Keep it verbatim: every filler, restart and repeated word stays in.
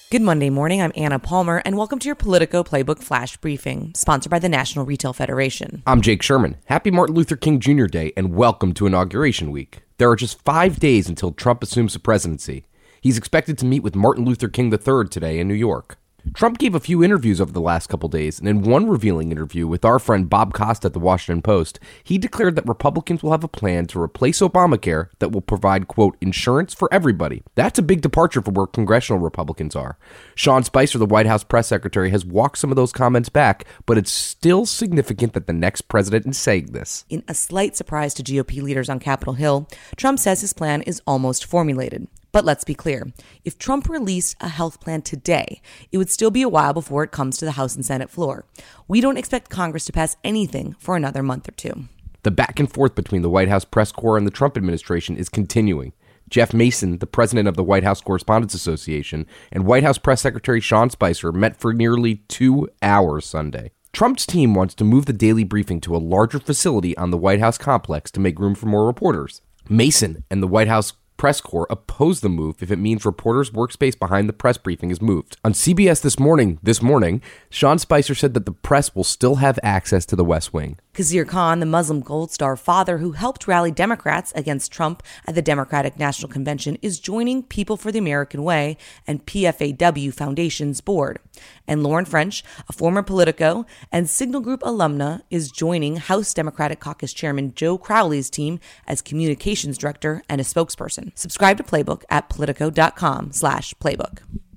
Good Monday morning. I'm Anna Palmer, and welcome to your Politico Playbook Flash Briefing, sponsored by the National Retail Federation. I'm Jake Sherman. Happy Martin Luther King Junior Day, and welcome to Inauguration Week. There are just five days until Trump assumes the presidency. He's expected to meet with Martin Luther King the third today in New York. Trump gave a few interviews over the last couple days, and in one revealing interview with our friend Bob Costa at the Washington Post, he declared that Republicans will have a plan to replace Obamacare that will provide, quote, insurance for everybody. That's a big departure from where congressional Republicans are. Sean Spicer, the White House press secretary, has walked some of those comments back, but it's still significant that the next president is saying this. In a slight surprise to G O P leaders on Capitol Hill, Trump says his plan is almost formulated. But let's be clear, if Trump released a health plan today, it would still be a while before it comes to the House and Senate floor. We don't expect Congress to pass anything for another month or two. The back and forth between the White House press corps and the Trump administration is continuing. Jeff Mason, the president of the White House Correspondents Association, and White House Press Secretary Sean Spicer met for nearly two hours Sunday. Trump's team wants to move the daily briefing to a larger facility on the White House complex to make room for more reporters. Mason and the White House press corps oppose the move if it means reporters' workspace behind the press briefing is moved. On C B S this morning, this morning, Sean Spicer said that the press will still have access to the West Wing. Khizr Khan, the Muslim Gold Star father who helped rally Democrats against Trump at the Democratic National Convention, is joining People for the American Way and P F A W Foundation's board. And Lauren French, a former Politico and Signal Group alumna, is joining House Democratic Caucus Chairman Joe Crowley's team as communications director and a spokesperson. Subscribe to Playbook at politico.com slash playbook.